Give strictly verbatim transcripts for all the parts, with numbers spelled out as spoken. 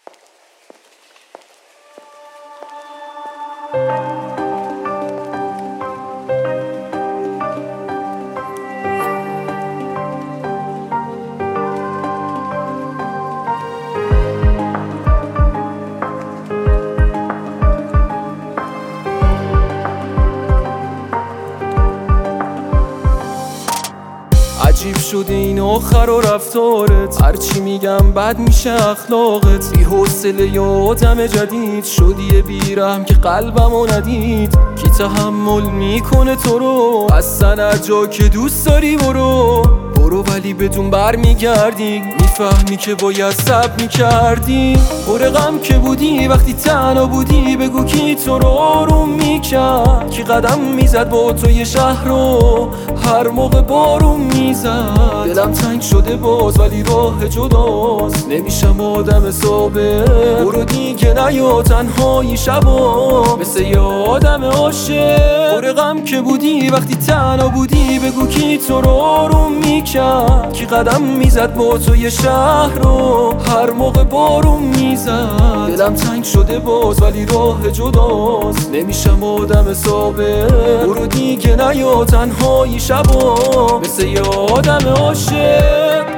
عجیب شده این آخر و رفتارت، هرچی میگم بد میشه اخلاقت. بی حوصله یه آدم جدید شدی، بیرحم که قلبمو ندید. کی تحمل میکنه تو رو؟ اصلا هر جا که دوست داری برو برو، ولی بدون بر میگردی. میفهمی که باید صبر میکردی. پر غم که بودی وقتی تنها بودی، بگو کی تو رو آروم میکرد. کی قدم میزد با تو یه شهر رو هر موقع بارون میزد. دلم تنگ شده باز ولی راه جداست، نمیشم آدم ثابت. برو دیگه نیا تنهایی شبا مثل یه آدم عاشق. پر غم که بودی وقتی تنها بودی، بگو کی تو رو آروم میکرد. کی قدم میزد با تو یه شهر رو هر موقع بارون میزد. دلم تنگ شده باز ولی راه جداست، نمیشم آدم ثابت. برو دیگه نیا تنهایی شبا مثل یه آدم عاشق.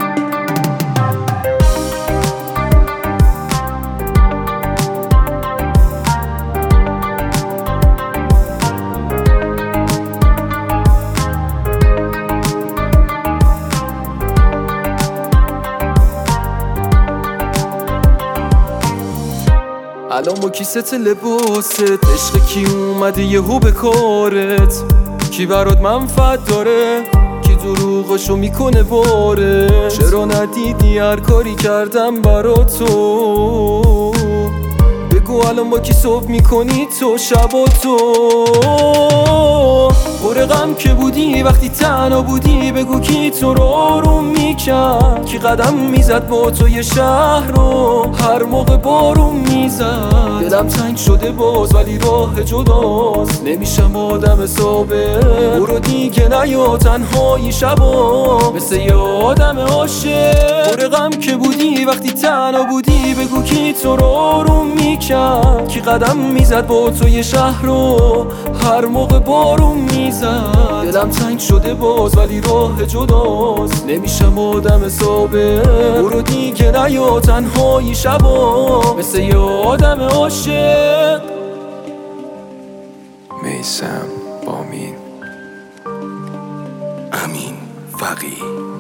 الان با کیست لباست عشق کی اومده یهو به کارت؟ کی برات منفعت داره؟ کی دروغشو میکنه باره؟ چرا ندیدی هر کاری کردم برات تو؟ بگو الان با کی صبح میکنی تو شبا تو؟ پر غم که بودی وقتی تنها بودی، بگو کی تو رو آروم میکرد. کی قدم میزد با تو یه شهر رو هر موقع بارون میزد. دلم تنگ شده باز ولی راه جداست، نمیشم آدم ثابت. برو دیگه نیا تنهایی شبا مثل یه آدم عاشق. پر غم که بودی وقتی تنها بودی، بگو کی تو رو آروم میکرد. کی قدم میزد با تو یه شهر رو هر موقع بارون میزد. دلم تنگ شده باز ولی راه جداست، نمیشم آدم ثابت. برو دیگه نیا تنهایی شبا مثل یه آدم عاشق. میثم بامین، امین فقیه.